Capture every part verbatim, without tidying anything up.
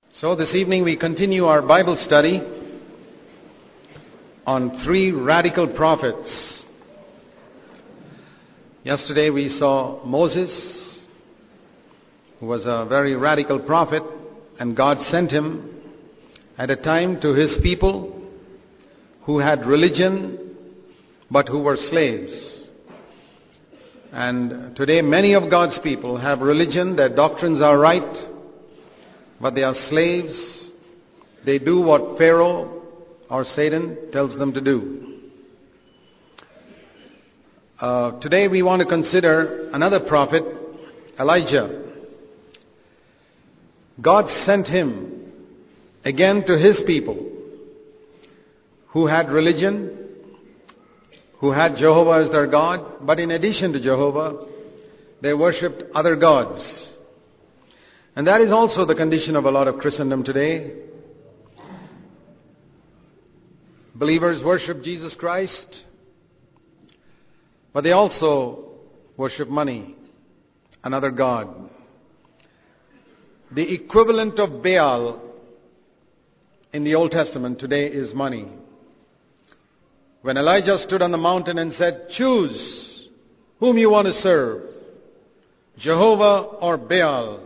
So this evening we continue our Bible study on three radical prophets. Yesterday we saw Moses, who was a very radical prophet, and God sent him at a time to his people who had religion but who were slaves. And today many of God's people have religion, their doctrines are right, but they are slaves. They do what Pharaoh or Satan tells them to do. Uh, today we want to consider another prophet, Elijah. God sent him again to his people who had religion, who had Jehovah as their God, but in addition to Jehovah, they worshipped other gods. And that is also the condition of a lot of Christendom today. Believers worship Jesus Christ, but they also worship money, another god. The equivalent of Baal in the Old Testament today is money. When Elijah stood on the mountain and said, "Choose whom you want to serve, Jehovah or Baal,"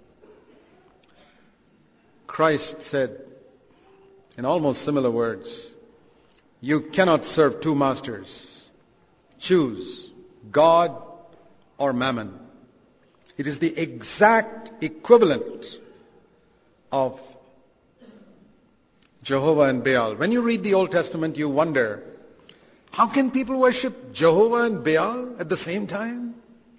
Christ said, in almost similar words, "You cannot serve two masters. Choose God or Mammon." It is the exact equivalent of Jehovah and Baal. When you read the Old Testament, you wonder, how can people worship Jehovah and Baal at the same time?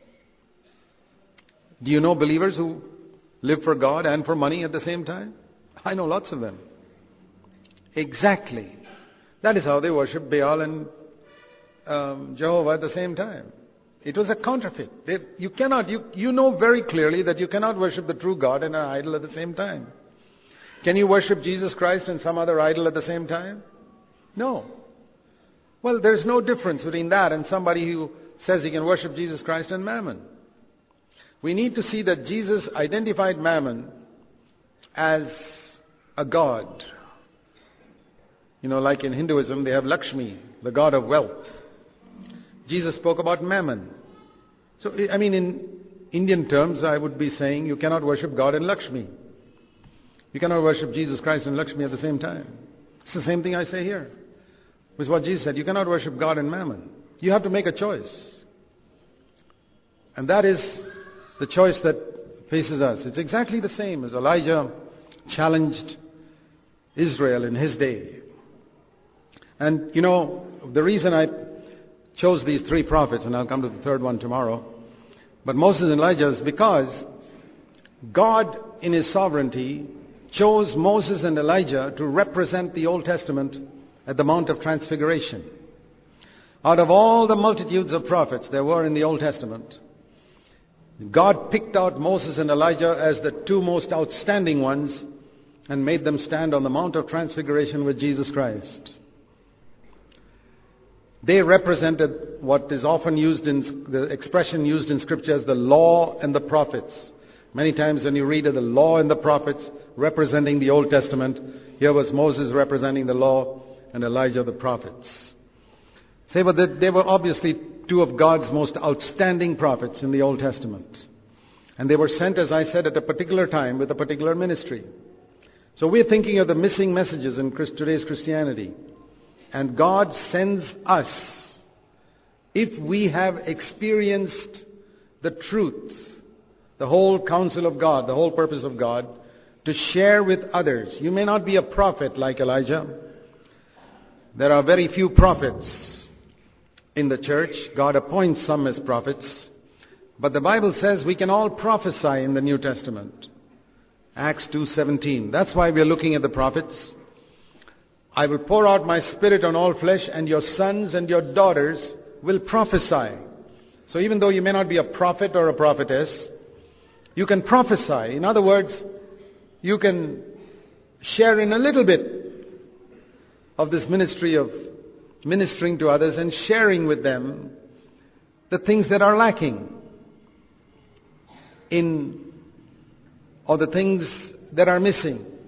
Do you know believers who live for God and for money at the same time? I know lots of them. Exactly. That is how they worship Baal and um, Jehovah at the same time. It was a counterfeit. They, you cannot, you, you know very clearly that you cannot worship the true God and an idol at the same time. Can you worship Jesus Christ and some other idol at the same time? No. Well, there's no difference between that and somebody who says he can worship Jesus Christ and Mammon. We need to see that Jesus identified Mammon as a god. You know, like in Hinduism, they have Lakshmi, the god of wealth. Jesus spoke about Mammon. So, I mean, in Indian terms, I would be saying you cannot worship God and Lakshmi. You cannot worship Jesus Christ and Lakshmi at the same time. It's the same thing I say here. It's what Jesus said. You cannot worship God and Mammon. You have to make a choice. And that is the choice that faces us. It's exactly the same as Elijah challenged Israel in his day. And, you know, the reason I chose these three prophets, and I'll come to the third one tomorrow, but Moses and Elijah, is because God, in His sovereignty, chose Moses and Elijah to represent the Old Testament at the Mount of Transfiguration. Out of all the multitudes of prophets there were in the Old Testament, God picked out Moses and Elijah as the two most outstanding ones and made them stand on the Mount of Transfiguration with Jesus Christ. They represented what is often used in the expression used in Scripture as the law and the prophets. Many times when you read of the law and the prophets representing the Old Testament, here was Moses representing the law and Elijah the prophets. They were, they were obviously two of God's most outstanding prophets in the Old Testament. And they were sent, as I said, at a particular time with a particular ministry. So we're thinking of the missing messages in today's Christianity. And God sends us, if we have experienced the truth, the whole counsel of God, the whole purpose of God, to share with others. You may not be a prophet like Elijah. There are very few prophets in the church. God appoints some as prophets. But the Bible says we can all prophesy in the New Testament. Acts two seventeen. That's why we are looking at the prophets. I will pour out my Spirit on all flesh, and your sons and your daughters will prophesy. So even though you may not be a prophet or a prophetess, you can prophesy. In other words, you can share in a little bit of this ministry of ministering to others and sharing with them the things that are lacking in, or the things that are missing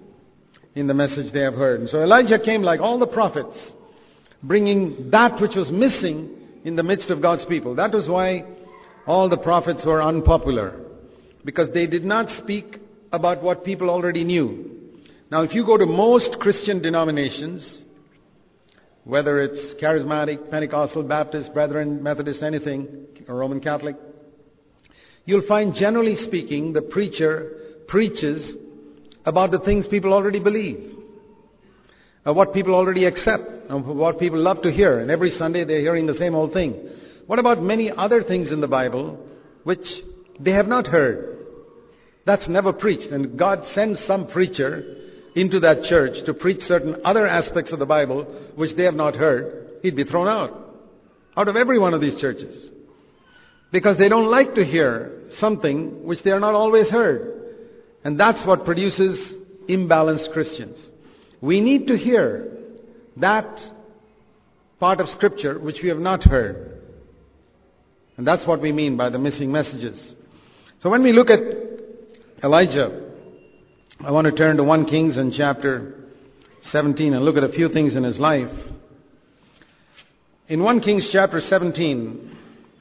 in the message they have heard. And so Elijah came like all the prophets, bringing that which was missing in the midst of God's people. That was why all the prophets were unpopular, because they did not speak about what people already knew. Now, if you go to most Christian denominations, whether it's charismatic, Pentecostal, Baptist, Brethren, Methodist, anything, or Roman Catholic, you'll find, generally speaking, the preacher preaches about the things people already believe, uh, what people already accept, and what people love to hear. And every Sunday they're hearing the same old thing. What about many other things in the Bible which they have not heard? That's never preached. And God sends some preacher into that church to preach certain other aspects of the Bible which they have not heard. He'd be thrown out, out of every one of these churches, because they don't like to hear something which they are not always heard. And that's what produces imbalanced Christians. We need to hear that part of Scripture which we have not heard. And that's what we mean by the missing messages. So when we look at Elijah, I want to turn to First Kings and chapter seventeen and look at a few things in his life. In First Kings chapter seventeen,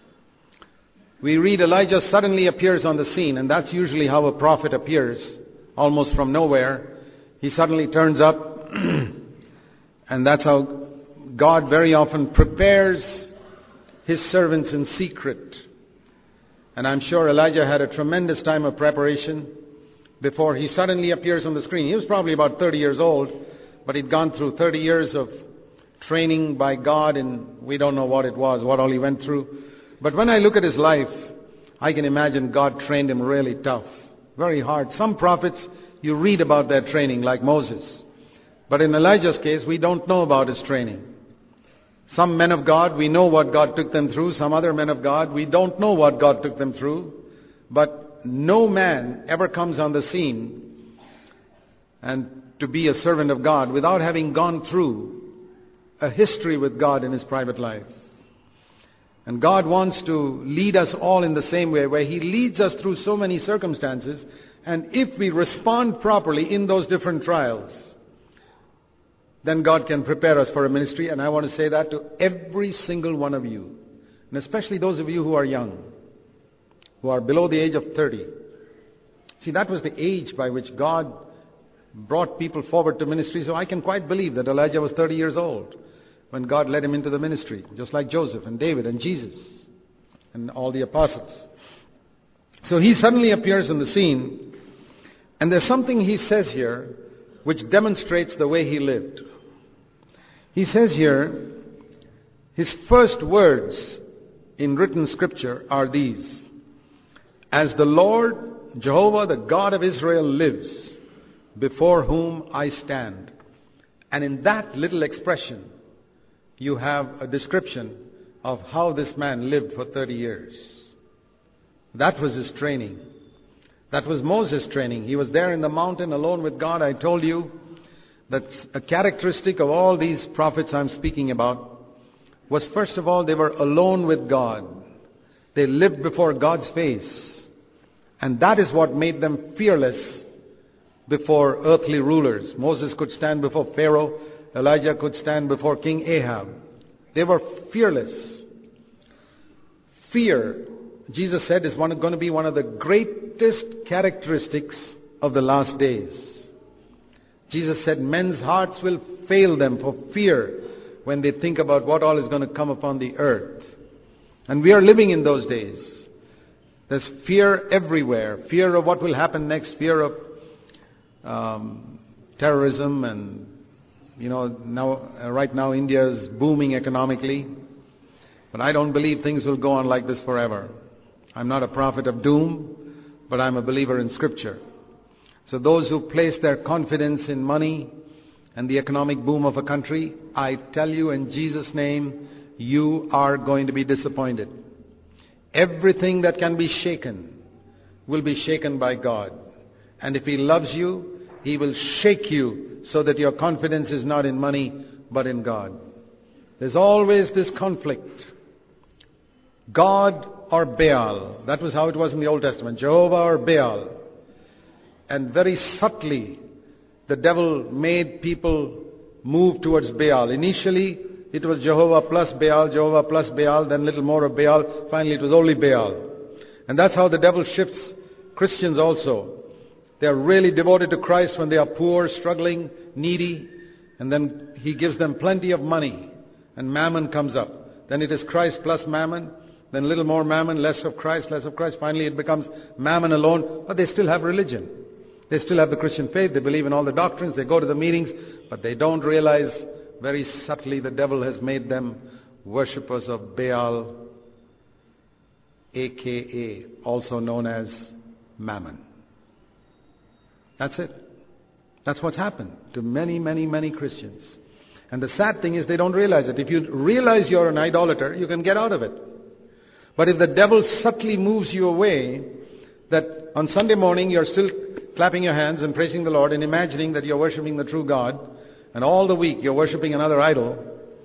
we read Elijah suddenly appears on the scene, and that's usually how a prophet appears, almost from nowhere. He suddenly turns up, and that's how God very often prepares His servants in secret. And I'm sure Elijah had a tremendous time of preparation before he suddenly appears on the screen. He was probably about thirty years old, but he'd gone through thirty years of training by God, and we don't know what it was, what all he went through. But when I look at his life, I can imagine God trained him really tough, very hard. Some prophets, you read about their training, like Moses. But in Elijah's case, we don't know about his training. Some men of God, we know what God took them through. Some other men of God, we don't know what God took them through. But no man ever comes on the scene and to be a servant of God without having gone through a history with God in his private life. And God wants to lead us all in the same way, where He leads us through so many circumstances. And if we respond properly in those different trials, then God can prepare us for a ministry. And I want to say that to every single one of you, and especially those of you who are young, who are below the age of thirty. See, that was the age by which God brought people forward to ministry. So I can quite believe that Elijah was thirty years old when God led him into the ministry, just like Joseph and David and Jesus and all the apostles. So he suddenly appears on the scene, and there's something he says here which demonstrates the way he lived. He says here, his first words in written scripture are these: "As the Lord, Jehovah, the God of Israel lives, before whom I stand." And in that little expression, you have a description of how this man lived for thirty years. That was his training. That was Moses' training. He was there in the mountain alone with God. I told you that a characteristic of all these prophets I'm speaking about was, first of all, they were alone with God. They lived before God's face. And that is what made them fearless before earthly rulers. Moses could stand before Pharaoh. Elijah could stand before King Ahab. They were fearless. Fear, Jesus said, is one, going to be one of the greatest characteristics of the last days. Jesus said men's hearts will fail them for fear when they think about what all is going to come upon the earth. And we are living in those days. There's fear everywhere. Fear of what will happen next. Fear of um, terrorism and You know, now, uh, right now India is booming economically. But I don't believe things will go on like this forever. I'm not a prophet of doom, but I'm a believer in Scripture. So those who place their confidence in money and the economic boom of a country, I tell you in Jesus' name, you are going to be disappointed. Everything that can be shaken will be shaken by God. And if He loves you, He will shake you so that your confidence is not in money, but in God. There's always this conflict. God or Baal. That was how it was in the Old Testament. Jehovah or Baal. And very subtly, the devil made people move towards Baal. Initially, it was Jehovah plus Baal, Jehovah plus Baal, then a little more of Baal. Finally, it was only Baal. And that's how the devil shifts Christians also. They are really devoted to Christ when they are poor, struggling, needy. And then he gives them plenty of money. And mammon comes up. Then it is Christ plus mammon. Then a little more mammon, less of Christ, less of Christ. Finally, it becomes mammon alone. But they still have religion. They still have the Christian faith. They believe in all the doctrines. They go to the meetings. But they don't realize very subtly the devil has made them worshippers of Baal, a k a also known as mammon. That's it. That's what's happened to many, many, many Christians. And the sad thing is they don't realize it. If you realize you're an idolater, you can get out of it. But if the devil subtly moves you away, that on Sunday morning you're still clapping your hands and praising the Lord and imagining that you're worshiping the true God, and all the week you're worshiping another idol,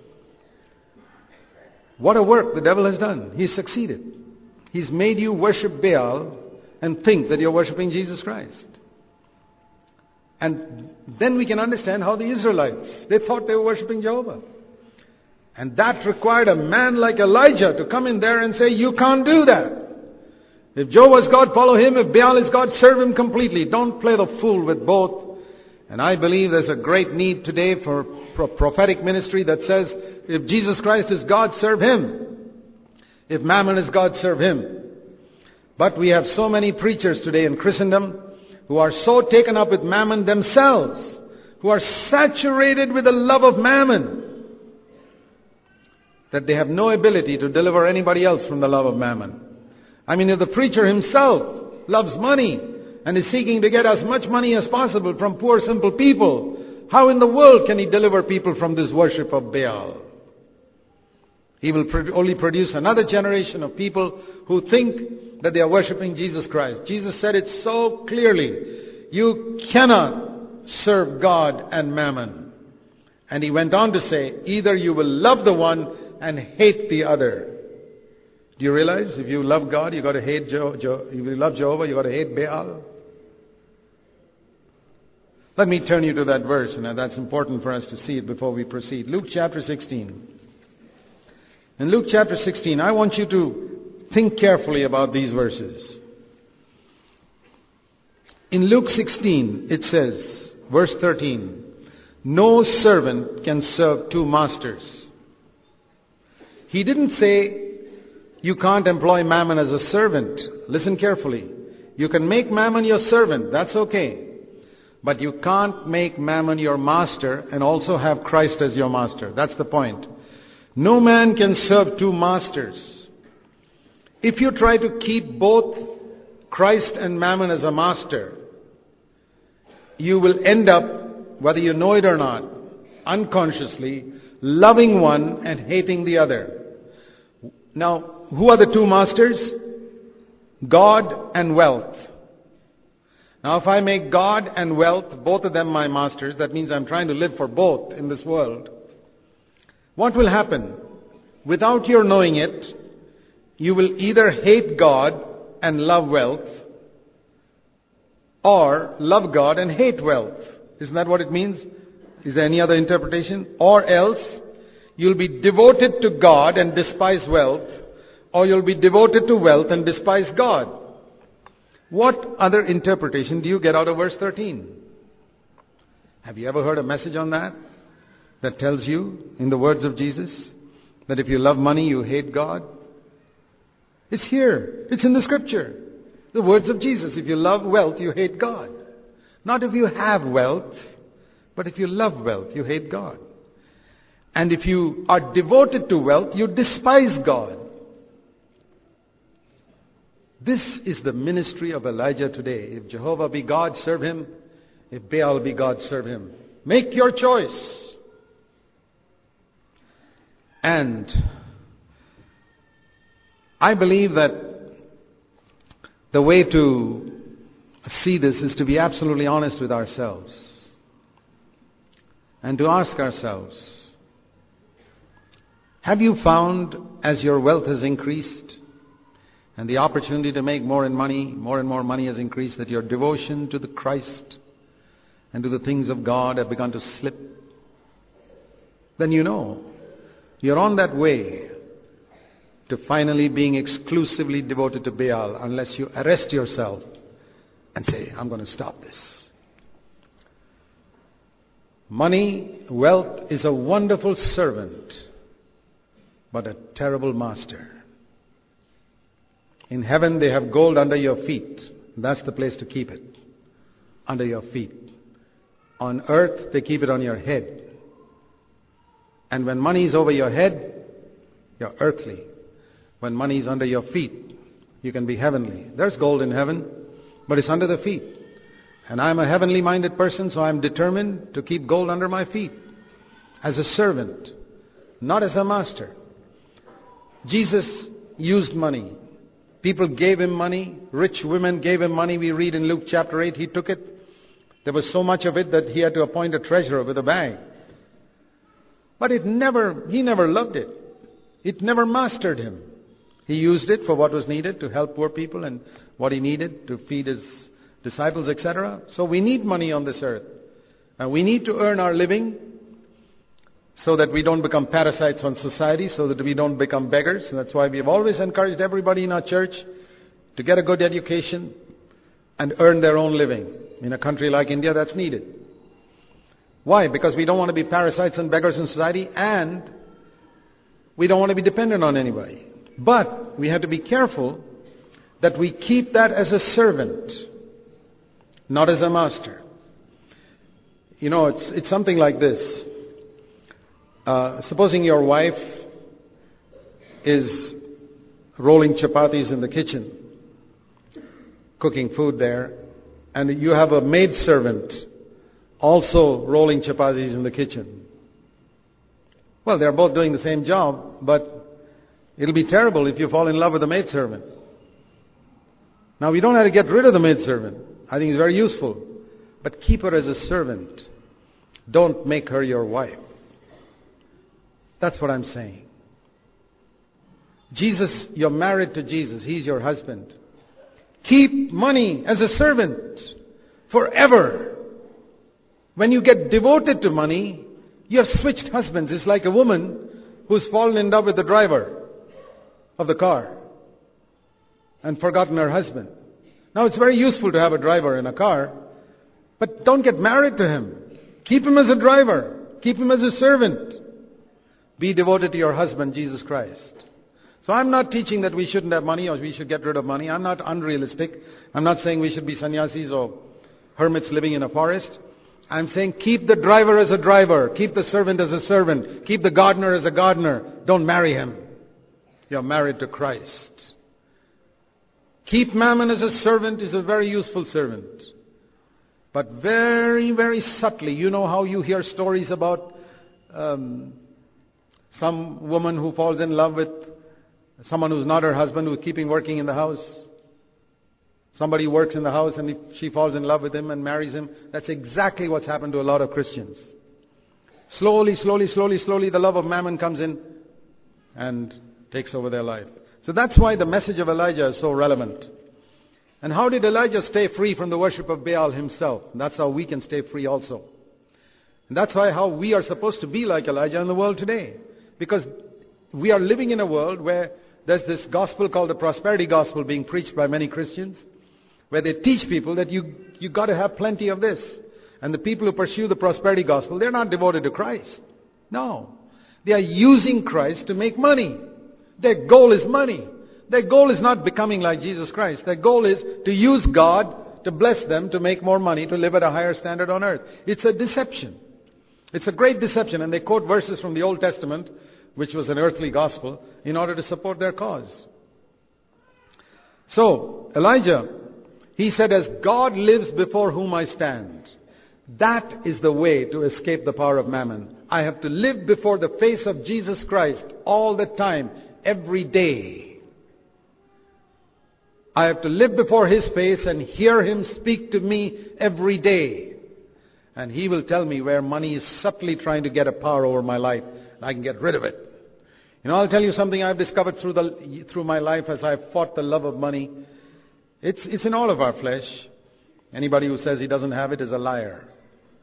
what a work the devil has done. He's succeeded. He's made you worship Baal and think that you're worshiping Jesus Christ. And then we can understand how the Israelites, they thought they were worshiping Jehovah. And that required a man like Elijah to come in there and say, you can't do that. If Jehovah is God, follow him. If Baal is God, serve him completely. Don't play the fool with both. And I believe there's a great need today for prophetic ministry that says, if Jesus Christ is God, serve him. If Mammon is God, serve him. But we have so many preachers today in Christendom who are so taken up with Mammon themselves, who are saturated with the love of Mammon, that they have no ability to deliver anybody else from the love of Mammon. I mean, if the preacher himself loves money and is seeking to get as much money as possible from poor, simple people, how in the world can he deliver people from this worship of Baal? He will pro- only produce another generation of people who think that they are worshiping Jesus Christ. Jesus said it so clearly. You cannot serve God and Mammon. And he went on to say, either you will love the one and hate the other. Do you realize if you love God, you got to hate Je- Je- if you love Jehovah, you got to hate Baal? Let me turn you to that verse, and that's important for us to see it before we proceed. Luke chapter sixteen. In Luke chapter sixteen, I want you to think carefully about these verses. In Luke sixteen, it says, verse thirteen, no servant can serve two masters. He didn't say you can't employ Mammon as a servant. Listen carefully. You can make Mammon your servant. That's okay. But you can't make Mammon your master and also have Christ as your master. That's the point. No man can serve two masters. If you try to keep both Christ and Mammon as a master, you will end up, whether you know it or not, unconsciously, loving one and hating the other. Now, who are the two masters? God and wealth. Now, if I make God and wealth, both of them my masters, that means I'm trying to live for both in this world. What will happen? Without your knowing it, you will either hate God and love wealth, or love God and hate wealth. Isn't that what it means? Is there any other interpretation? Or else, you'll be devoted to God and despise wealth, or you'll be devoted to wealth and despise God. What other interpretation do you get out of verse thirteen? Have you ever heard a message on that? That tells you, in the words of Jesus, that if you love money, you hate God? It's here. It's in the scripture. The words of Jesus. If you love wealth, you hate God. Not if you have wealth, but if you love wealth, you hate God. And if you are devoted to wealth, you despise God. This is the ministry of Elijah today. If Jehovah be God, serve him. If Baal be God, serve him. Make your choice. And I believe that the way to see this is to be absolutely honest with ourselves and to ask ourselves, have you found as your wealth has increased and the opportunity to make more and money, more and more money has increased, that your devotion to the Christ and to the things of God have begun to slip, then you know you're on that way to finally being exclusively devoted to Baal, unless you arrest yourself and say, I'm going to stop this. Money, wealth is a wonderful servant, but a terrible master. In heaven they have gold under your feet. That's the place to keep it. Under your feet. On earth they keep it on your head. And when money is over your head, you're earthly. When money is under your feet, you can be heavenly. There's gold in heaven, but it's under the feet. And I'm a heavenly minded person, so I'm determined to keep gold under my feet. As a servant, not as a master. Jesus used money. People gave him money. Rich women gave him money. We read in Luke chapter eight, he took it. There was so much of it that he had to appoint a treasurer with a bag. But it never, he never loved it. It never mastered him. He used it for what was needed to help poor people and what he needed to feed his disciples, et cetera. So we need money on this earth. And we need to earn our living so that we don't become parasites on society, so that we don't become beggars. And that's why we've always encouraged everybody in our church to get a good education and earn their own living. In a country like India, that's needed. Why? Because we don't want to be parasites and beggars in society, and we don't want to be dependent on anybody. But we have to be careful that we keep that as a servant, not as a master. You know, it's it's something like this. Uh, supposing your wife is rolling chapatis in the kitchen, cooking food there, and you have a maid servant also rolling chapatis in the kitchen. Well, they're both doing the same job, but it'll be terrible if you fall in love with the maidservant. Now, we don't have to get rid of the maidservant. I think it's very useful. But keep her as a servant. Don't make her your wife. That's what I'm saying. Jesus, you're married to Jesus. He's your husband. Keep money as a servant forever. When you get devoted to money, you have switched husbands. It's like a woman who's fallen in love with the driver of the car and forgotten her husband. Now, it's very useful to have a driver in a car, but don't get married to him. Keep him as a driver. Keep him as a servant. Be devoted to your husband, Jesus Christ. So I'm not teaching that we shouldn't have money or we should get rid of money. I'm not unrealistic. I'm not saying we should be sannyasis or hermits living in a forest. I'm saying keep the driver as a driver. Keep the servant as a servant. Keep the gardener as a gardener. Don't marry him. You're married to Christ. Keep mammon as a servant is a very useful servant. But very, very subtly, you know how you hear stories about um, some woman who falls in love with someone who's not her husband, who's keeping working in the house. Somebody works in the house and she falls in love with him and marries him. That's exactly what's happened to a lot of Christians. Slowly, slowly, slowly, slowly, the love of mammon comes in and takes over their life. So that's why the message of Elijah is so relevant. And how did Elijah stay free from the worship of Baal himself? That's how we can stay free also. And that's why how we are supposed to be like Elijah in the world today. Because we are living in a world where there's this gospel called the prosperity gospel being preached by many Christians, where they teach people that you you got to have plenty of this. And the people who pursue the prosperity gospel, they're not devoted to Christ. No. They are using Christ to make money. Their goal is money. Their goal is not becoming like Jesus Christ. Their goal is to use God to bless them, to make more money, to live at a higher standard on earth. It's a deception. It's a great deception. And they quote verses from the Old Testament, which was an earthly gospel, in order to support their cause. So, Elijah, he said, as God lives before whom I stand, that is the way to escape the power of mammon. I have to live before the face of Jesus Christ all the time, every day. I have to live before His face and hear Him speak to me every day. And He will tell me where money is subtly trying to get a power over my life. And I can get rid of it. You know, I'll tell you something I've discovered through the through my life as I've fought the love of money. It's it's in all of our flesh. Anybody who says he doesn't have it is a liar.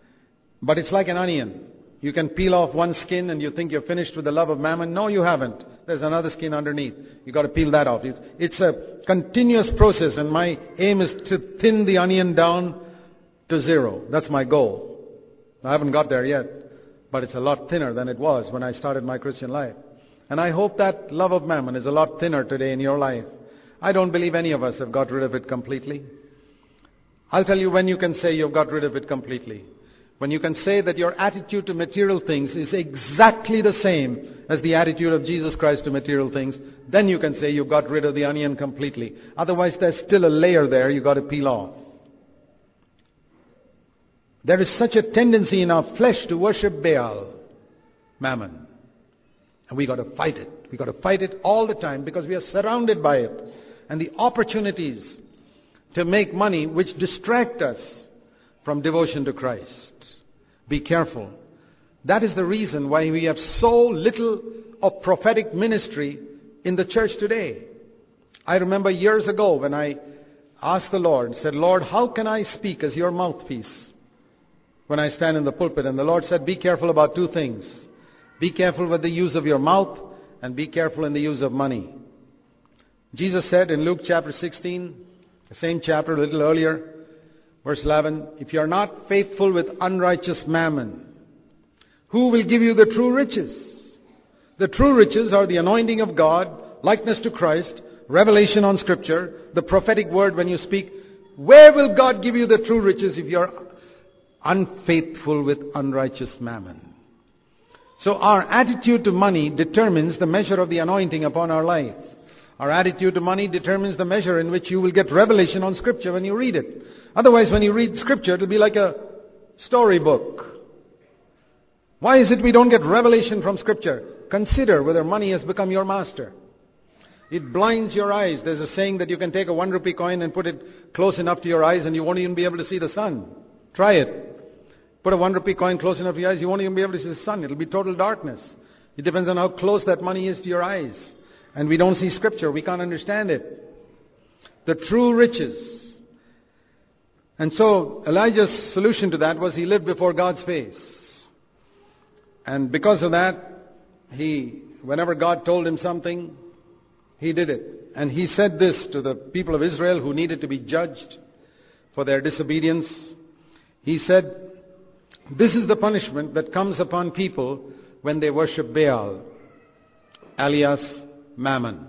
But it's like an onion. You can peel off one skin and you think you're finished with the love of mammon. No, you haven't. There's another skin underneath. You've got to peel that off. It's, it's a continuous process, and my aim is to thin the onion down to zero. That's my goal. I haven't got there yet, but it's a lot thinner than it was when I started my Christian life. And I hope that love of mammon is a lot thinner today in your life. I don't believe any of us have got rid of it completely. I'll tell you when you can say you've got rid of it completely. When you can say that your attitude to material things is exactly the same as the attitude of Jesus Christ to material things, then you can say you've got rid of the onion completely. Otherwise, there's still a layer there you've got to peel off. There is such a tendency in our flesh to worship Baal, mammon. And we got to fight it. We got to fight it all the time because we are surrounded by it. And the opportunities to make money which distract us from devotion to Christ. Be careful. That is the reason why we have so little of prophetic ministry in the church today. I remember years ago when I asked the Lord, said, Lord, how can I speak as your mouthpiece when I stand in the pulpit? And the Lord said, be careful about two things. Be careful with the use of your mouth and be careful in the use of money. Jesus said in Luke chapter sixteen, the same chapter a little earlier, verse eleven, if you are not faithful with unrighteous mammon, who will give you the true riches? The true riches are the anointing of God, likeness to Christ, revelation on Scripture, the prophetic word when you speak. Where will God give you the true riches if you are unfaithful with unrighteous mammon? So our attitude to money determines the measure of the anointing upon our life. Our attitude to money determines the measure in which you will get revelation on Scripture when you read it. Otherwise, when you read Scripture, it will be like a storybook. Why is it we don't get revelation from Scripture? Consider whether money has become your master. It blinds your eyes. There's a saying that you can take a one rupee coin and put it close enough to your eyes and you won't even be able to see the sun. Try it. Put a one rupee coin close enough to your eyes, you won't even be able to see the sun. It'll be total darkness. It depends on how close that money is to your eyes. And we don't see Scripture. We can't understand it. The true riches. And so Elijah's solution to that was he lived before God's face. And because of that, he, whenever God told him something, he did it. And he said this to the people of Israel who needed to be judged for their disobedience. He said, this is the punishment that comes upon people when they worship Baal, alias Mammon.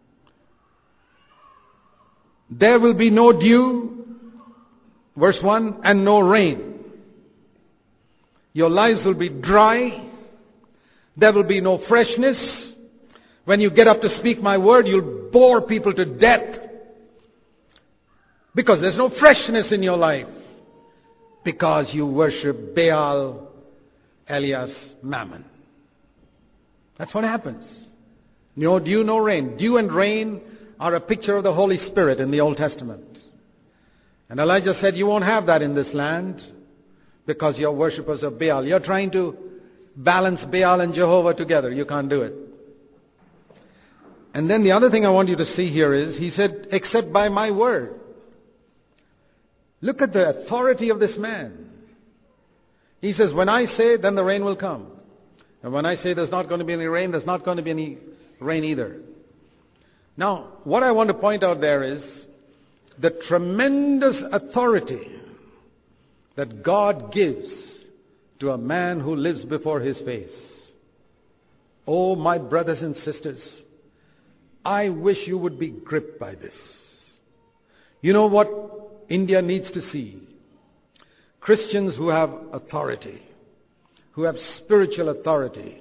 There will be no dew, verse one, and no rain. Your lives will be dry. There will be no freshness. When you get up to speak my word, you'll bore people to death. Because there's no freshness in your life. Because you worship Baal, alias Mammon. That's what happens. No dew, no rain. Dew and rain are a picture of the Holy Spirit in the Old Testament. And Elijah said, you won't have that in this land because you're worshippers of Baal. You're trying to balance Baal and Jehovah together. You can't do it. And then the other thing I want you to see here is, he said, except by my word. Look at the authority of this man. He says, when I say, then the rain will come. And when I say there's not going to be any rain, there's not going to be any rain either. Now, what I want to point out there is the tremendous authority that God gives to a man who lives before His face. Oh, my brothers and sisters, I wish you would be gripped by this. You know what India needs to see? Christians who have authority, who have spiritual authority,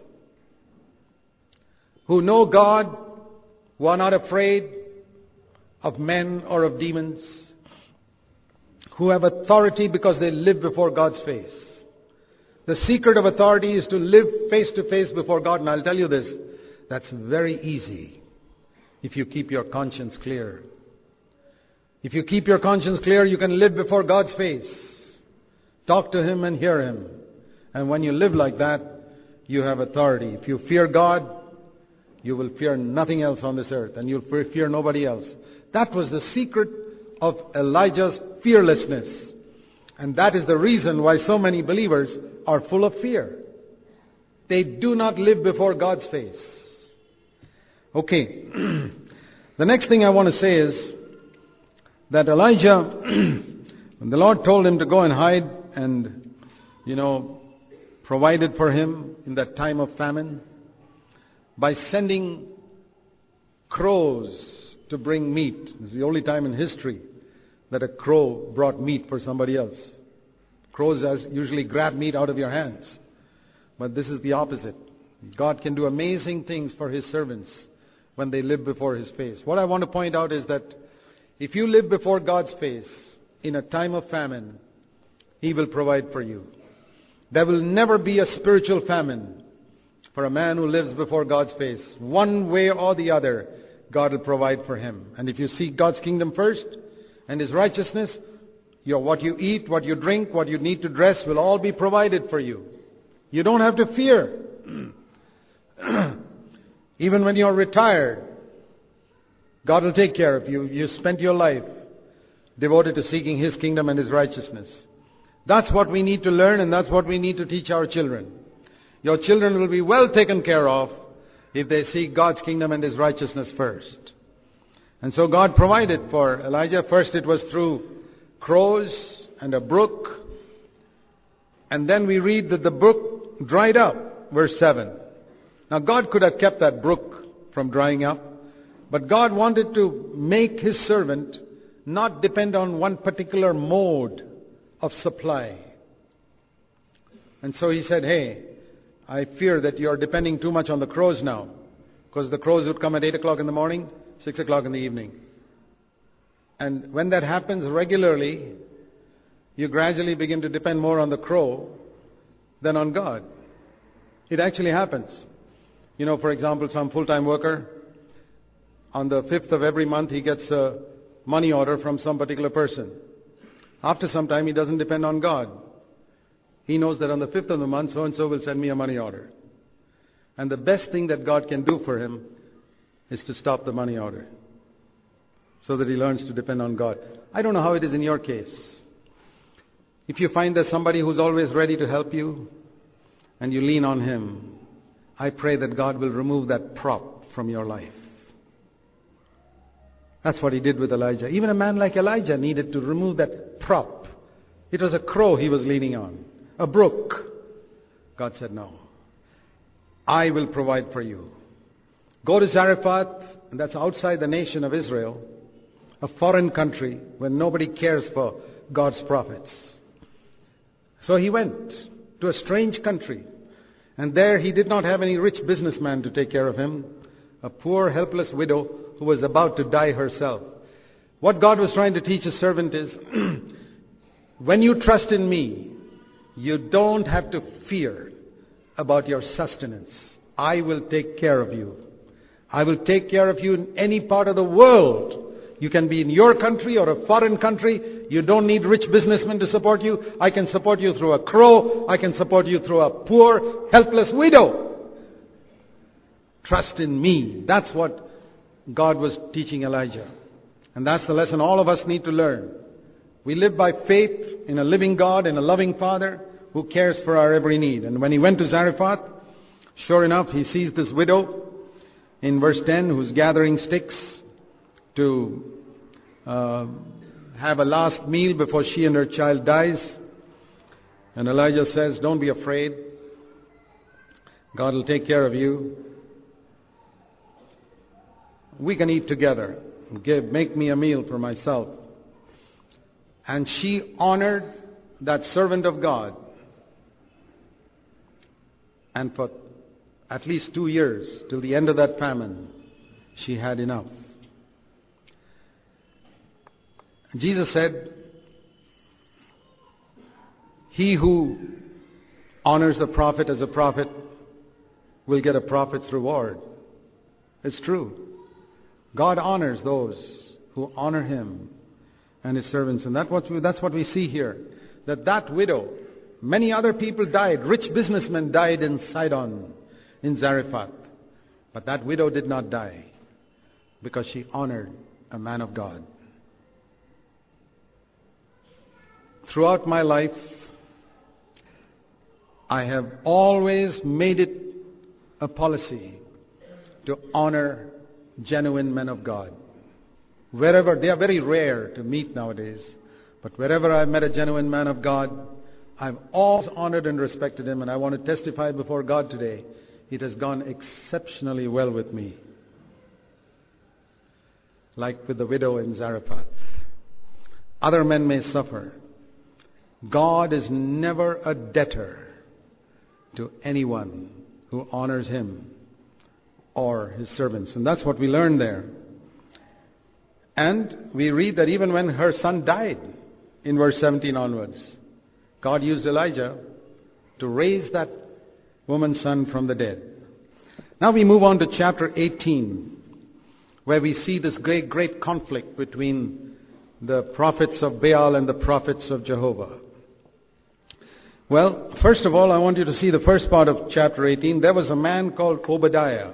who know God, who are not afraid of men or of demons, who have authority because they live before God's face. The secret of authority is to live face to face before God. And I'll tell you this, that's very easy if you keep your conscience clear. If you keep your conscience clear, you can live before God's face. Talk to Him and hear Him. And when you live like that, you have authority. If you fear God, you will fear nothing else on this earth, and you'll fear nobody else. That was the secret of Elijah's fearlessness. And that is the reason why so many believers are full of fear. They do not live before God's face. Okay. The next thing I want to say is that Elijah, when the Lord told him to go and hide and, you know, provided for him in that time of famine, by sending crows to bring meat. It's the only time in history that a crow brought meat for somebody else. Crows as usually grab meat out of your hands. But this is the opposite. God can do amazing things for His servants when they live before His face. What I want to point out is that if you live before God's face in a time of famine, He will provide for you. There will never be a spiritual famine for a man who lives before God's face. One way or the other, God will provide for him. And if you seek God's kingdom first and His righteousness, your what you eat, what you drink, what you need to dress will all be provided for you. You don't have to fear. Even when you're retired, God will take care of you. You spent your life devoted to seeking His kingdom and His righteousness. That's what we need to learn, and that's what we need to teach our children. Your children will be well taken care of if they seek God's kingdom and His righteousness first. And so God provided for Elijah. First it was through crows and a brook. And then we read that the brook dried up, verse seven. Now God could have kept that brook from drying up, but God wanted to make His servant not depend on one particular mode of supply. And so He said, hey, I fear that you are depending too much on the crows now, because the crows would come at eight o'clock in the morning, six o'clock in the evening. And when that happens regularly, you gradually begin to depend more on the crow than on God. It actually happens. You know, for example, some full-time worker, on the fifth of every month, he gets a money order from some particular person. After some time, he doesn't depend on God. He knows that on the fifth of the month, so-and-so will send me a money order. And the best thing that God can do for him is to stop the money order, so that he learns to depend on God. I don't know how it is in your case. If you find there's somebody who's always ready to help you, and you lean on Him, I pray that God will remove that prop from your life. That's what He did with Elijah. Even a man like Elijah needed to remove that prop. It was a crow he was leaning on, a brook. God said, no, I will provide for you. Go to Zarephath, and that's outside the nation of Israel, a foreign country where nobody cares for God's prophets. So he went to a strange country, and there he did not have any rich businessman to take care of him, a poor helpless widow who was about to die herself. What God was trying to teach His servant is, when you trust in me, you don't have to fear about your sustenance. I will take care of you. I will take care of you in any part of the world. You can be in your country or a foreign country. You don't need rich businessmen to support you. I can support you through a crow. I can support you through a poor, helpless widow. Trust in me. That's what God was teaching Elijah. And that's the lesson all of us need to learn. We live by faith in a living God and a loving Father who cares for our every need. And when he went to Zarephath, sure enough, he sees this widow in verse ten who's gathering sticks to uh, have a last meal before she and her child dies. And Elijah says, don't be afraid. God will take care of you. We can eat together. Give, make me a meal for myself. And she honored that servant of God. And for at least two years, till the end of that famine, she had enough. Jesus said, he who honors a prophet as a prophet will get a prophet's reward. It's true. God honors those who honor Him and His servants. And that's what we, that's what we see here. That that widow, many other people died. Rich businessmen died in Sidon, in Zarephath. But that widow did not die because she honored a man of God. throughout my life, I have always made it a policy to honor genuine men of God. Wherever, they are very rare to meet nowadays, but wherever I've met a genuine man of God, I've always honored and respected him, and I want to testify before God today, it has gone exceptionally well with me. Like with the widow in Zarephath. Other men may suffer. God is never a debtor to anyone who honors him or his servants. And that's what we learn there. And we read that even when her son died, in verse seventeen onwards, God used Elijah to raise that woman's son from the dead. Now we move on to chapter eighteen, where we see this great, great conflict between the prophets of Baal and the prophets of Jehovah. Well, first of all, I want you to see the first part of chapter eighteen. There was a man called Obadiah.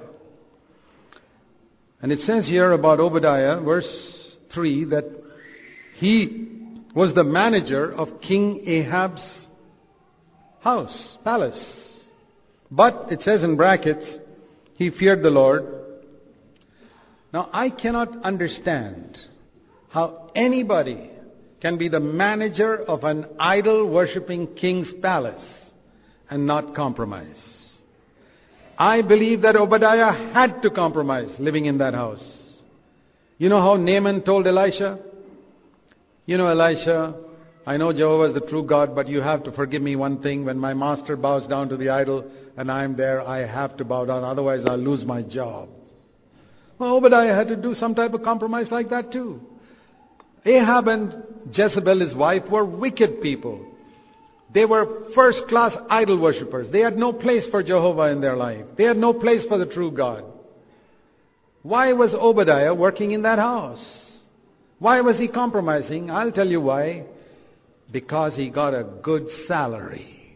And it says here about Obadiah, verse three, that he was the manager of King Ahab's house, palace. But, it says in brackets, he feared the Lord. Now, I cannot understand how anybody can be the manager of an idol-worshipping king's palace and not compromise. I believe that Obadiah had to compromise living in that house. You know how Naaman told Elisha? You know, Elisha, I know Jehovah is the true God, but you have to forgive me one thing. When my master bows down to the idol and I'm there, I have to bow down, otherwise I'll lose my job. Well, Obadiah had to do some type of compromise like that too. Ahab and Jezebel, his wife, were wicked people. They were first-class idol worshippers. They had no place for Jehovah in their life. They had no place for the true God. Why was Obadiah working in that house? Why was he compromising? I'll tell you why. Because he got a good salary.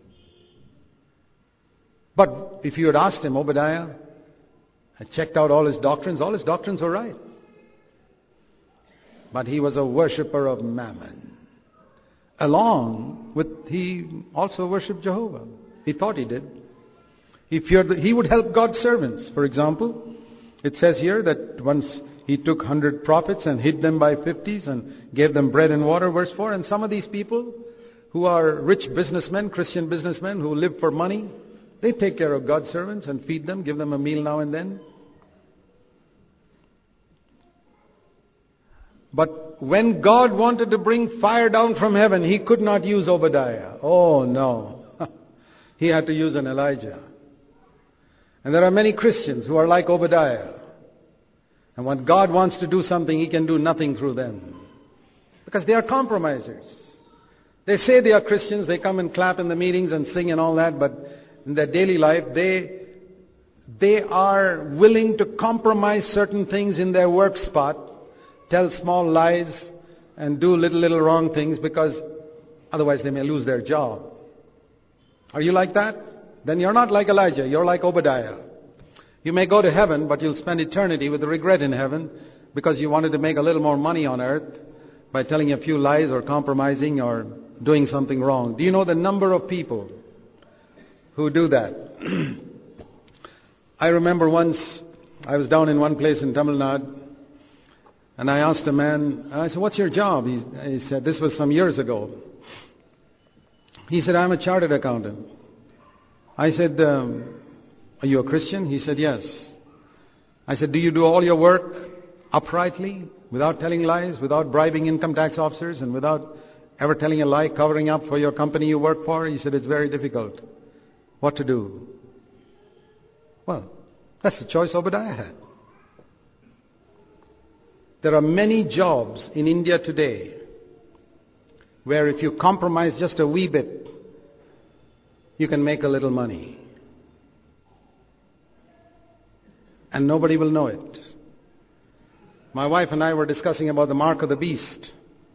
But if you had asked him, Obadiah, I checked out all his doctrines, all his doctrines were right. But he was a worshipper of Mammon. Along with, he also worshipped Jehovah. He thought he did. He feared that he would help God's servants. For example, it says here that once he took one hundred prophets and hid them by fifties and gave them bread and water, verse four. And some of these people who are rich businessmen, Christian businessmen who live for money, they take care of God's servants and feed them, give them a meal now and then. But when God wanted to bring fire down from heaven, he could not use Obadiah. Oh no. He had to use an Elijah. And there are many Christians who are like Obadiah. And when God wants to do something, he can do nothing through them. Because they are compromisers. They say they are Christians, they come and clap in the meetings and sing and all that, but in their daily life, they, they are willing to compromise certain things in their work spot, tell small lies, and do little, little wrong things because otherwise they may lose their job. Are you like that? Then you're not like Elijah, you're like Obadiah. You may go to heaven, but you'll spend eternity with regret in heaven because you wanted to make a little more money on earth by telling a few lies or compromising or doing something wrong. Do you know the number of people who do that? I remember once I was down in one place in Tamil Nadu, and I asked a man, I said, what's your job? He, he said, this was some years ago. He said, I'm a chartered accountant. I said, um, are you a Christian? He said, yes. I said, do you do all your work uprightly, without telling lies, without bribing income tax officers, and without ever telling a lie, covering up for your company you work for? He said, it's very difficult. What to do? Well, that's the choice Obadiah had. There are many jobs in India today where if you compromise just a wee bit, you can make a little money. And nobody will know it. My wife and I were discussing about the mark of the beast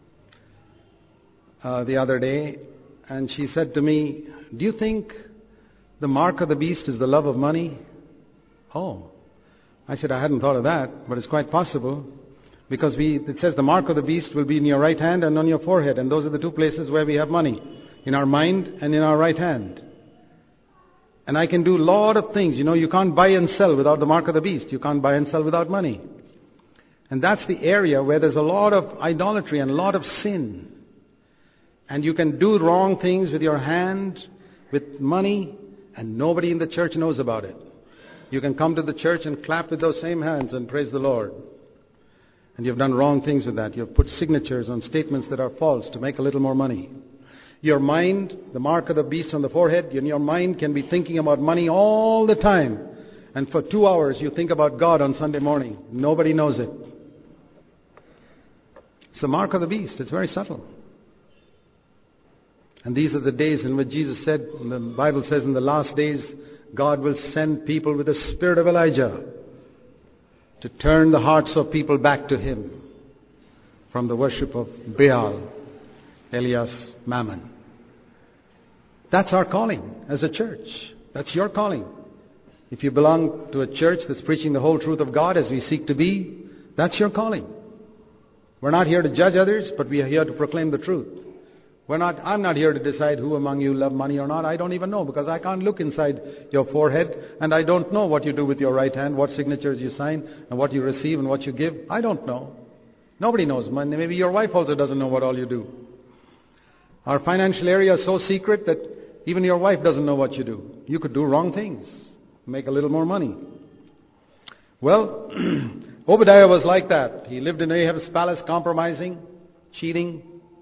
uh, the other day, and she said to me, do you think the mark of the beast is the love of money? Oh. I said, I hadn't thought of that, but it's quite possible. Because we, it says the mark of the beast will be in your right hand and on your forehead. And those are the two places where we have money. In our mind and in our right hand. And I can do a lot of things. You know, you can't buy and sell without the mark of the beast. You can't buy and sell without money. And that's the area where there's a lot of idolatry and a lot of sin. And you can do wrong things with your hand, with money, and nobody in the church knows about it. You can come to the church and clap with those same hands and praise the Lord. And you've done wrong things with that. You've put signatures on statements that are false to make a little more money. Your mind, the mark of the beast on the forehead, your mind can be thinking about money all the time. And for two hours you think about God on Sunday morning. Nobody knows it. It's the mark of the beast. It's very subtle. And these are the days in which Jesus said, the Bible says in the last days, God will send people with the spirit of Elijah to turn the hearts of people back to Him from the worship of Baal, Elias, Mammon. That's our calling as a church. That's your calling. If you belong to a church that's preaching the whole truth of God as we seek to be, that's your calling. We're not here to judge others, but we are here to proclaim the truth. We're not, I'm not here to decide who among you love money or not. I don't even know, because I can't look inside your forehead, and I don't know what you do with your right hand, what signatures you sign, and what you receive and what you give. I don't know. Nobody knows. Maybe your wife also doesn't know what all you do. Our financial area is so secret that even your wife doesn't know what you do. You could do wrong things, make a little more money. Well, Obadiah was like that. He lived in Ahab's palace, compromising, cheating,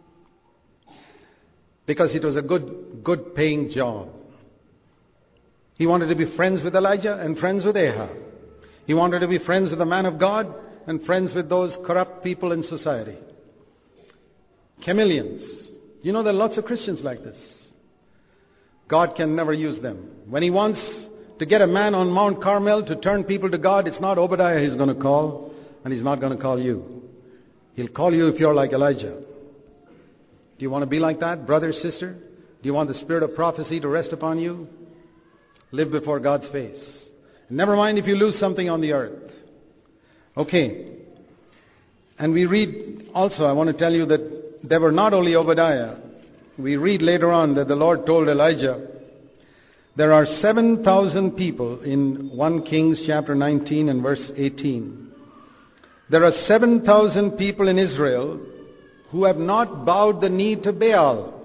because it was a good, good paying job. He wanted to be friends with Elijah and friends with Ahab. He wanted to be friends with the man of God and friends with those corrupt people in society. Chameleons. You know, there are lots of Christians like this. God can never use them. When He wants to get a man on Mount Carmel to turn people to God, it's not Obadiah He's going to call, and He's not going to call you. He'll call you if you're like Elijah. Do you want to be like that, brother, sister? Do you want the spirit of prophecy to rest upon you? Live before God's face. And never mind if you lose something on the earth. Okay. And we read also, I want to tell you that there were not only Obadiah. We read later on that the Lord told Elijah, there are seven thousand people in First Kings chapter nineteen and verse eighteen. There are seven thousand people in Israel who have not bowed the knee to Baal.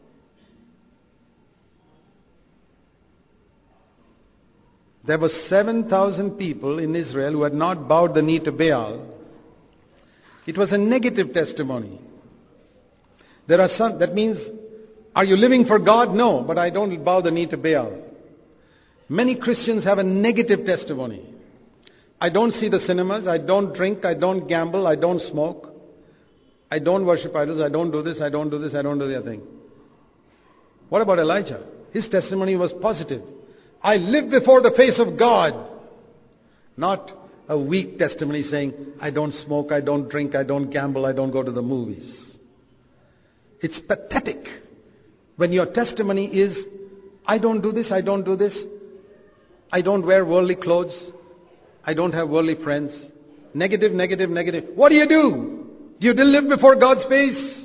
There were seven thousand people in Israel who had not bowed the knee to Baal. It was a negative testimony. There are some, that means, are you living for God? No, but I don't bow the knee to Baal. Many Christians have a negative testimony. I don't see the cinemas, I don't drink, I don't gamble, I don't smoke. I don't worship idols, I don't do this, I don't do this, I don't do the other thing. What about Elijah? His testimony was positive. I live before the face of God. Not a weak testimony saying, I don't smoke, I don't drink, I don't gamble, I don't go to the movies. It's pathetic when your testimony is, I don't do this, I don't do this, I don't wear worldly clothes, I don't have worldly friends. Negative, negative, negative. What do you do? Do you live before God's face?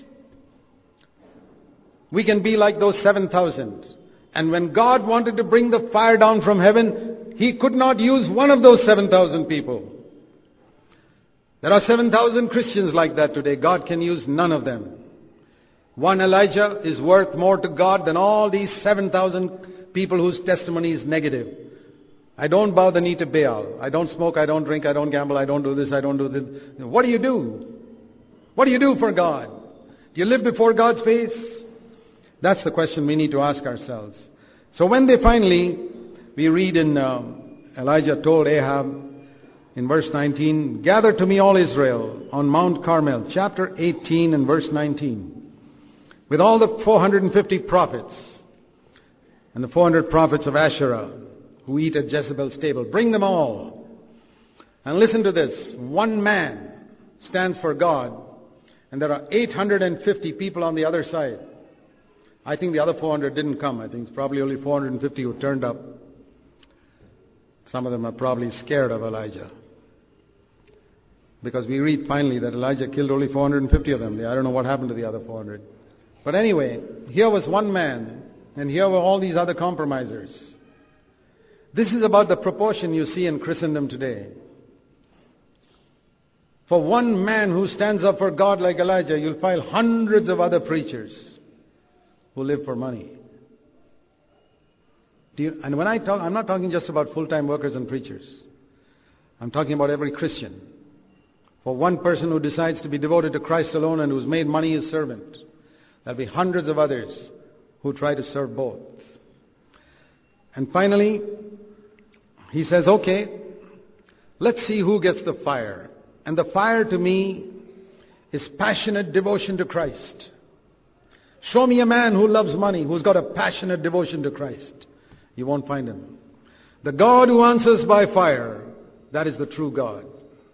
We can be like those seven thousand. And when God wanted to bring the fire down from heaven, He could not use one of those seven thousand people. There are seven thousand Christians like that today. God can use none of them. One Elijah is worth more to God than all these seven thousand people whose testimony is negative. I don't bow the knee to Baal. I don't smoke, I don't drink, I don't gamble, I don't do this, I don't do this. What do you do? What do you do for God? Do you live before God's face? That's the question we need to ask ourselves. So when they finally, we read in um, Elijah told Ahab in verse nineteen, gather to me all Israel on Mount Carmel, chapter eighteen and verse nineteen, with all the four hundred fifty prophets and the four hundred prophets of Asherah who eat at Jezebel's table. Bring them all. And listen to this. One man stands for God, and there are eight hundred fifty people on the other side. I think the other four hundred didn't come. I think it's probably only four hundred fifty who turned up. Some of them are probably scared of Elijah. Because we read finally that Elijah killed only four hundred fifty of them. I don't know what happened to the other four hundred. But anyway, here was one man, and here were all these other compromisers. This is about the proportion you see in Christendom today. For one man who stands up for God like Elijah, you'll find hundreds of other preachers who live for money. Do you, and when I talk, I'm not talking just about full-time workers and preachers. I'm talking about every Christian. For one person who decides to be devoted to Christ alone and who's made money his servant, there'll be hundreds of others who try to serve both. And finally, he says, okay, let's see who gets the fire. And the fire to me is passionate devotion to Christ. Show me a man who loves money, who's got a passionate devotion to Christ. You won't find him. The God who answers by fire, that is the true God.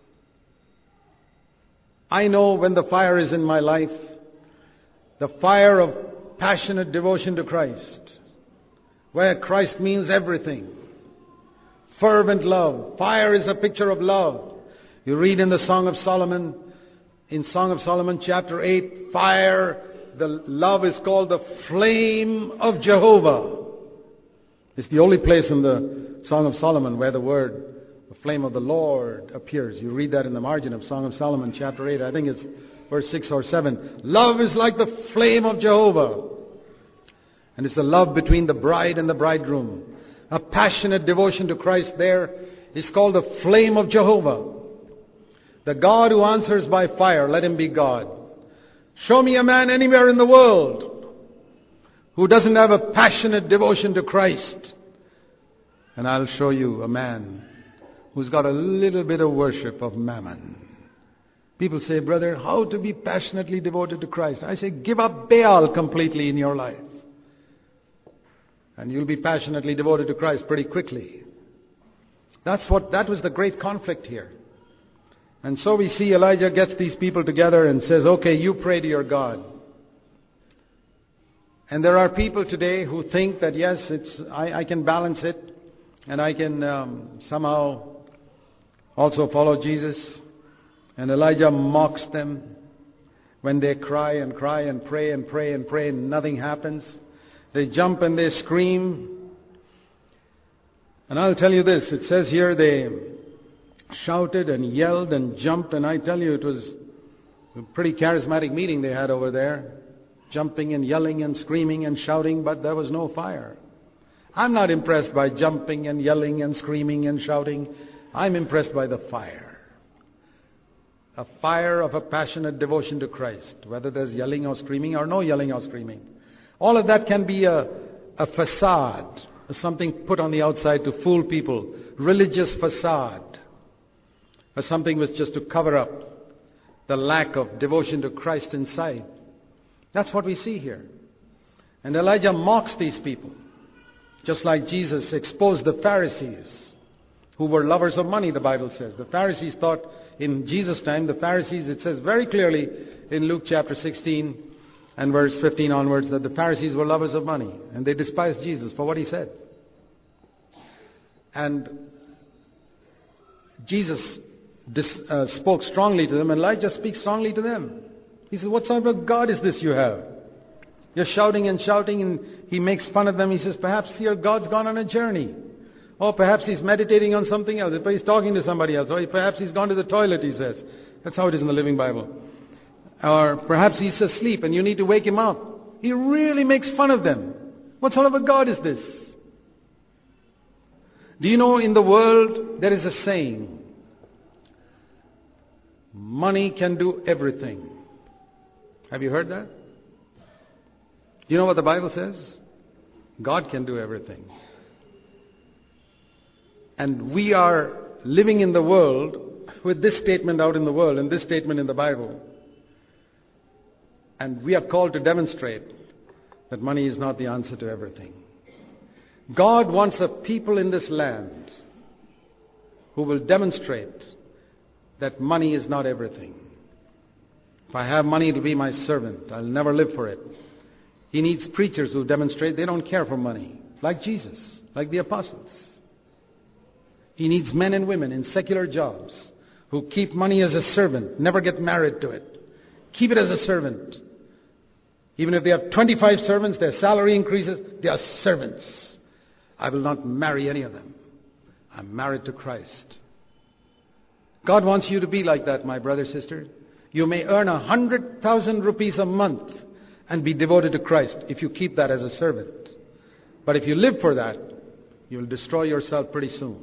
I know when the fire is in my life, the fire of passionate devotion to Christ, where Christ means everything. Fervent love. Fire is a picture of love. You read in the Song of Solomon, in Song of Solomon chapter eight, fire, the love is called the flame of Jehovah. It's the only place in the Song of Solomon where the word the flame of the Lord appears. You read that in the margin of Song of Solomon chapter eight. I think it's verse six or seven. Love is like the flame of Jehovah. And it's the love between the bride and the bridegroom. A passionate devotion to Christ there is called the flame of Jehovah. The God who answers by fire, let him be God. Show me a man anywhere in the world who doesn't have a passionate devotion to Christ, and I'll show you a man who's got a little bit of worship of mammon. People say, brother, how to be passionately devoted to Christ? I say, give up Baal completely in your life, and you'll be passionately devoted to Christ pretty quickly. That's what, that was the great conflict here. And so we see Elijah gets these people together and says, okay, you pray to your God. And there are people today who think that, yes, it's I, I can balance it, and I can um, somehow also follow Jesus. And Elijah mocks them when they cry and cry and pray and pray and pray and nothing happens. They jump and they scream. And I'll tell you this, it says here they shouted and yelled and jumped, and I tell you it was a pretty charismatic meeting they had over there. Jumping and yelling and screaming and shouting, but there was no fire. I'm not impressed by jumping and yelling and screaming and shouting. I'm impressed by the fire. A fire of a passionate devotion to Christ. Whether there's yelling or screaming or no yelling or screaming. All of that can be a, a facade. Something put on the outside to fool people. Religious facade. Or something was just to cover up the lack of devotion to Christ inside. That's what we see here. And Elijah mocks these people. Just like Jesus exposed the Pharisees, who were lovers of money, the Bible says. The Pharisees thought, in Jesus' time, the Pharisees, it says very clearly in Luke chapter sixteen and verse fifteen onwards, that the Pharisees were lovers of money. And they despised Jesus for what he said. And Jesus dis, uh, spoke strongly to them, and Elijah speaks strongly to them. He says, what sort of God is this you have? You're shouting and shouting, and he makes fun of them. He says, perhaps your God's gone on a journey. Or perhaps he's meditating on something else. Or he's talking to somebody else. Or perhaps he's gone to the toilet, he says. That's how it is in the Living Bible. Or perhaps he's asleep and you need to wake him up. He really makes fun of them. What sort of a God is this? Do you know, in the world there is a saying, money can do everything. Have you heard that? Do you know what the Bible says? God can do everything. And we are living in the world with this statement out in the world and this statement in the Bible. And we are called to demonstrate that money is not the answer to everything. God wants a people in this land who will demonstrate that money is not everything. If I have money, it'll be my servant. I'll never live for it. He needs preachers who demonstrate they don't care for money, like Jesus, like the apostles. He needs men and women in secular jobs who keep money as a servant, never get married to it. Keep it as a servant. Even if they have twenty-five servants, their salary increases, they are servants. I will not marry any of them. I'm married to Christ. God wants you to be like that, my brother, sister. You may earn a hundred thousand rupees a month and be devoted to Christ if you keep that as a servant. But if you live for that, you will destroy yourself pretty soon.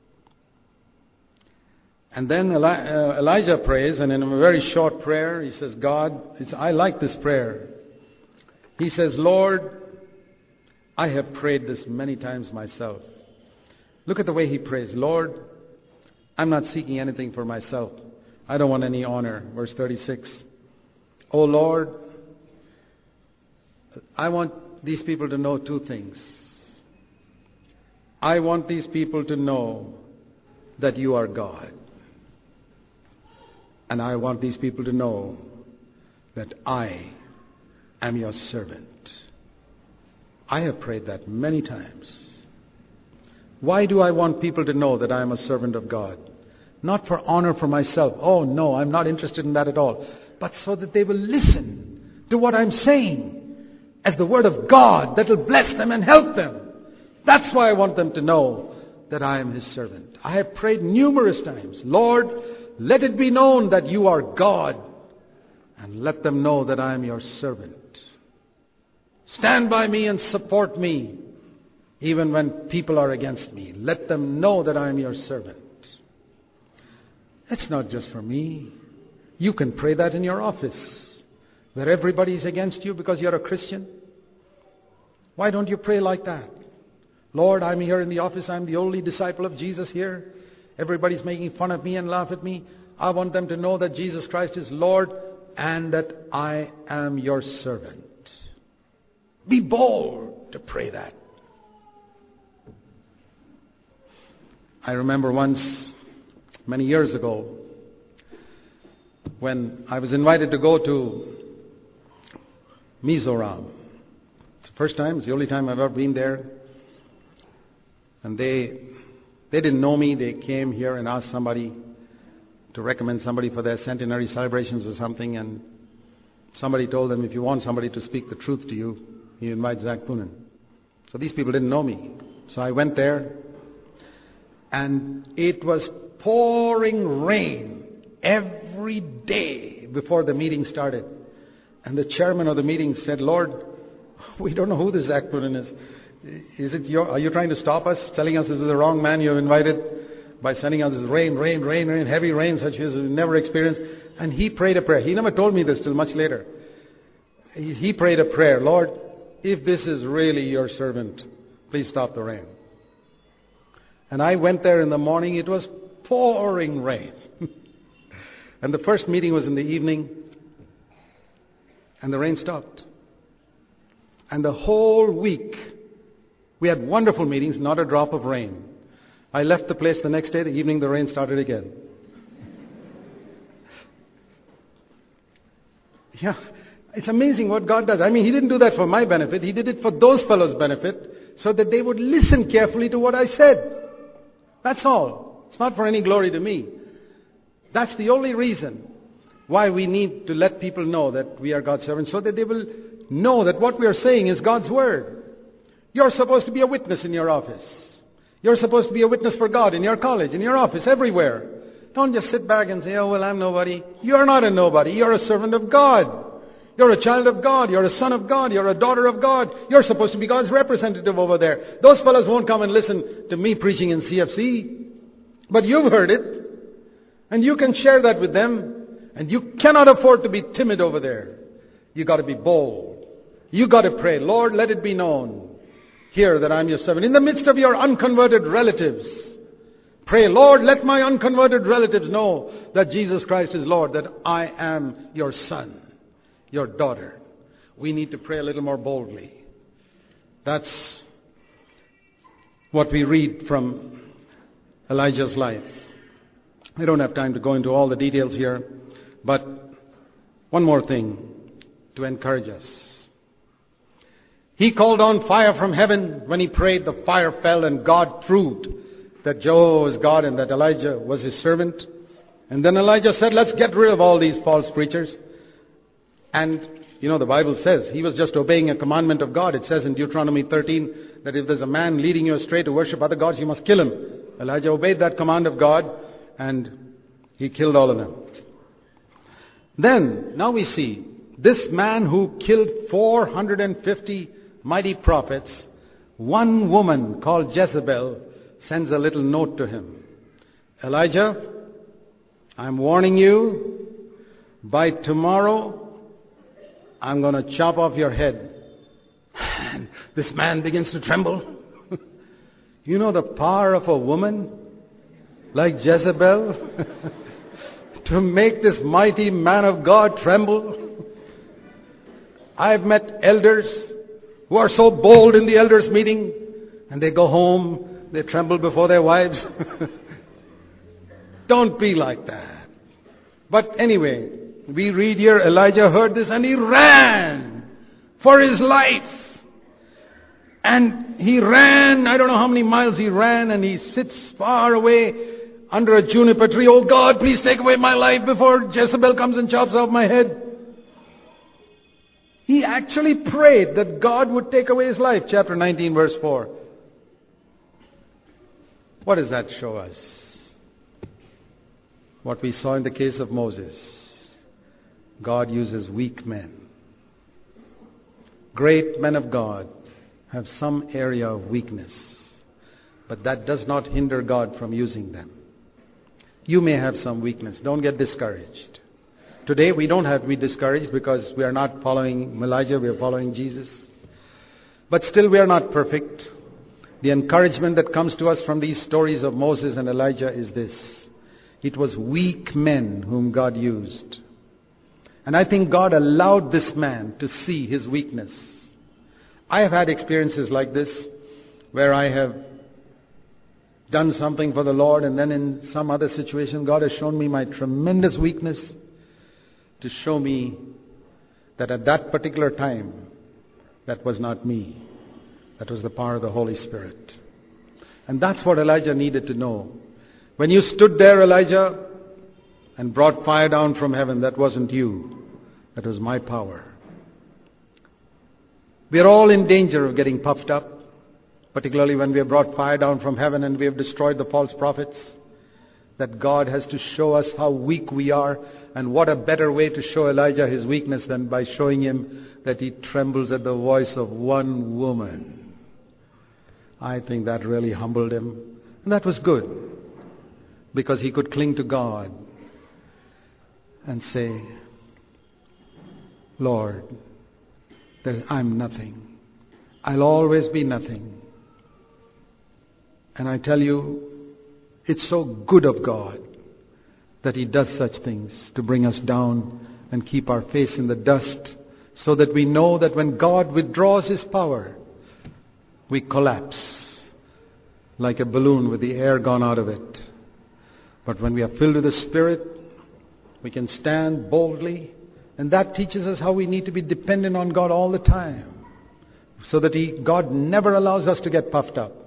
And then Eli- uh, Elijah prays, and in a very short prayer, he says, God, it's, I like this prayer. He says, Lord, I have prayed this many times myself. Look at the way he prays. Lord, I'm not seeking anything for myself. I don't want any honor. Verse thirty-six. Oh Lord, I want these people to know two things. I want these people to know that you are God. And I want these people to know that I am your servant. I have prayed that many times. Why do I want people to know that I am a servant of God? Not for honor for myself. Oh no, I'm not interested in that at all. But so that they will listen to what I'm saying as the word of God that will bless them and help them. That's why I want them to know that I am His servant. I have prayed numerous times, Lord, let it be known that you are God, and let them know that I am your servant. Stand by me and support me, even when people are against me. Let them know that I am your servant. It's not just for me. You can pray that in your office, where everybody is against you because you're a Christian. Why don't you pray like that? Lord, I'm here in the office. I'm the only disciple of Jesus here. Everybody's making fun of me and laugh at me. I want them to know that Jesus Christ is Lord and that I am your servant. Be bold to pray that. I remember once, many years ago, when I was invited to go to Mizoram. It's the first time, it's the only time I've ever been there. And they they didn't know me. They came here and asked somebody to recommend somebody for their centenary celebrations or something. And somebody told them, if you want somebody to speak the truth to you, you invite Zach Poonen. So these people didn't know me. So I went there. And it was pouring rain every day before the meeting started. And the chairman of the meeting said, Lord, we don't know who this Zach Poonen is. Is it your, are you trying to stop us, telling us this is the wrong man you have invited by sending us this rain, rain, rain, rain, heavy rain such as we've never experienced? And he prayed a prayer. He never told me this till much later. He, he prayed a prayer. Lord, if this is really your servant, please stop the rain. And I went there in the morning. It was pouring rain. And the first meeting was in the evening. And the rain stopped. And the whole week, we had wonderful meetings, not a drop of rain. I left the place the next day. The evening, the rain started again. Yeah, it's amazing what God does. I mean, He didn't do that for my benefit. He did it for those fellows' benefit, so that they would listen carefully to what I said. That's all. It's not for any glory to me. That's the only reason why we need to let people know that we are God's servants, so that they will know that what we are saying is God's word. You're supposed to be a witness in your office. You're supposed to be a witness for God in your college, in your office, everywhere. Don't just sit back and say, oh, well, I'm nobody. You're not a nobody. You're a servant of God. You're a child of God. You're a son of God. You're a daughter of God. You're supposed to be God's representative over there. Those fellows won't come and listen to me preaching in C F C. But you've heard it. And you can share that with them. And you cannot afford to be timid over there. You got to be bold. You got to pray, Lord, let it be known here that I'm your servant. In the midst of your unconverted relatives, pray, Lord, let my unconverted relatives know that Jesus Christ is Lord, that I am your son, your daughter. We need to pray a little more boldly. That's what we read from Elijah's life. I don't have time to go into all the details here, but one more thing to encourage us. He called on fire from heaven. When he prayed, the fire fell, and God proved that Jehovah was God and that Elijah was his servant. And then Elijah said, let's get rid of all these false preachers. And, you know, the Bible says he was just obeying a commandment of God. It says in Deuteronomy thirteen that if there's a man leading you astray to worship other gods, you must kill him. Elijah obeyed that command of God and he killed all of them. Then, now we see, this man who killed four hundred fifty mighty prophets, one woman called Jezebel sends a little note to him. Elijah, I'm warning you, by tomorrow, I'm going to chop off your head. And this man begins to tremble. You know the power of a woman like Jezebel to make this mighty man of God tremble. I've met elders who are so bold in the elders' meeting, and they go home, they tremble before their wives. Don't be like that. But anyway, we read here, Elijah heard this and he ran for his life. And he ran, I don't know how many miles he ran, and he sits far away under a juniper tree. Oh God, please take away my life before Jezebel comes and chops off my head. He actually prayed that God would take away his life. Chapter nineteen, verse four. What does that show us? What we saw in the case of Moses. God uses weak men. Great men of God have some area of weakness, but that does not hinder God from using them. You may have some weakness. Don't get discouraged. Today we don't have to be discouraged because we are not following Elijah, we are following Jesus. But still we are not perfect. The encouragement that comes to us from these stories of Moses and Elijah is this. It was weak men whom God used. And I think God allowed this man to see his weakness. I have had experiences like this where I have done something for the Lord, and then in some other situation God has shown me my tremendous weakness to show me that at that particular time that was not me. That was the power of the Holy Spirit. And that's what Elijah needed to know. When you stood there, Elijah, and brought fire down from heaven, that wasn't you. That was my power. We are all in danger of getting puffed up, particularly when we have brought fire down from heaven and we have destroyed the false prophets. That God has to show us how weak we are, and what a better way to show Elijah his weakness than by showing him that he trembles at the voice of one woman. I think that really humbled him, and that was good, because he could cling to God and say, Lord, I'm nothing. I'll always be nothing. And I tell you, it's so good of God that He does such things to bring us down and keep our face in the dust, so that we know that when God withdraws His power, we collapse like a balloon with the air gone out of it. But when we are filled with the Spirit, we can stand boldly, and that teaches us how we need to be dependent on God all the time, so that he, God never allows us to get puffed up.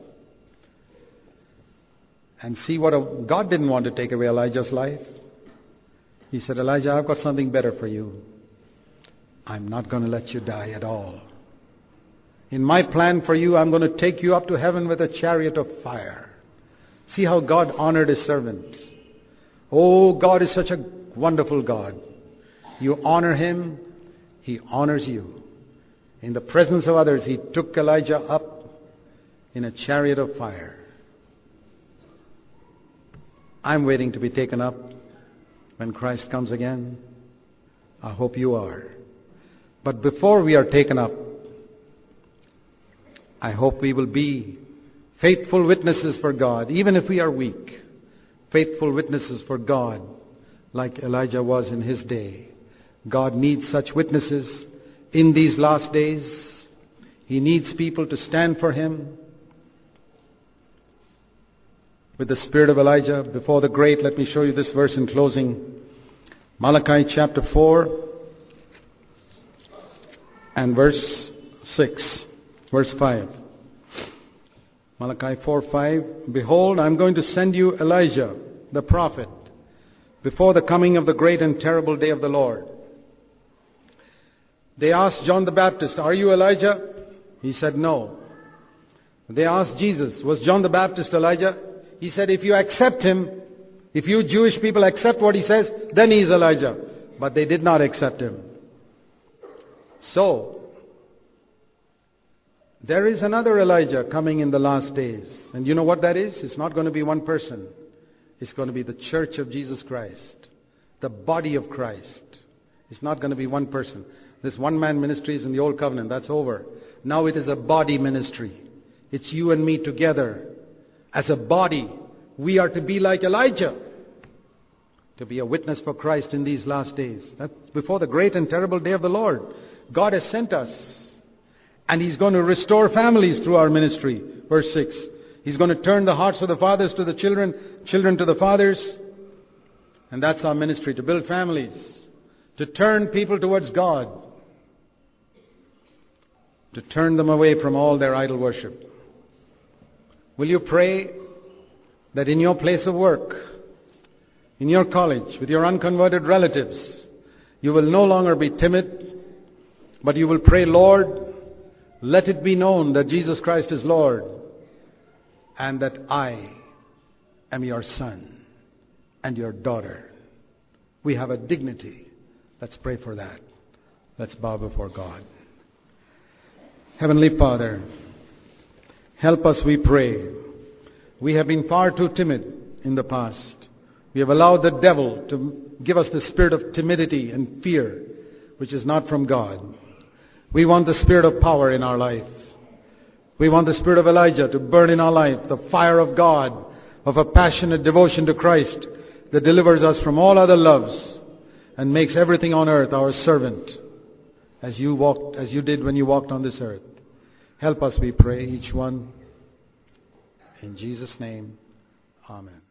And see what a, God didn't want to take away Elijah's life. He said, Elijah, I've got something better for you. I'm not going to let you die at all. In my plan for you, I'm going to take you up to heaven with a chariot of fire. See how God honored His servant. Oh, God is such a wonderful God. You honor Him, He honors you. In the presence of others, He took Elijah up in a chariot of fire. I'm waiting to be taken up when Christ comes again. I hope you are. But before we are taken up, I hope we will be faithful witnesses for God, even if we are weak. Faithful witnesses for God, like Elijah was in his day. God needs such witnesses in these last days. He needs people to stand for Him. With the spirit of Elijah before the great, let me show you this verse in closing. Malachi chapter four and verse six. Verse five. Malachi four five. Behold, I'm going to send you Elijah, the prophet, before the coming of the great and terrible day of the Lord. They asked John the Baptist, "Are you Elijah?" He said, "No." They asked Jesus, "Was John the Baptist Elijah?" He said, "If you accept him, if you Jewish people accept what he says, then he is Elijah." But they did not accept him. So, there is another Elijah coming in the last days. And you know what that is? It's not going to be one person. It's going to be the church of Jesus Christ. The body of Christ. It's not going to be one person. This one-man ministry is in the Old Covenant. That's over. Now it is a body ministry. It's you and me together. As a body, we are to be like Elijah. To be a witness for Christ in these last days. That's before the great and terrible day of the Lord. God has sent us. And He's going to restore families through our ministry. Verse six. He's going to turn the hearts of the fathers to the children, children to the fathers. And that's our ministry, to build families. To turn people towards God. To turn them away from all their idol worship. Will you pray that in your place of work, in your college, with your unconverted relatives, you will no longer be timid, but you will pray, "Lord, let it be known that Jesus Christ is Lord, and that I am your son and your daughter." We have a dignity. Let's pray for that. Let's bow before God. Heavenly Father, help us, we pray. We have been far too timid in the past. We have allowed the devil to give us the spirit of timidity and fear, which is not from God. We want the spirit of power in our life. We want the spirit of Elijah to burn in our life, the fire of God, of a passionate devotion to Christ that delivers us from all other loves and makes everything on earth our servant, as you walked, as you did when you walked on this earth. Help us, we pray, each one. In Jesus' name, amen.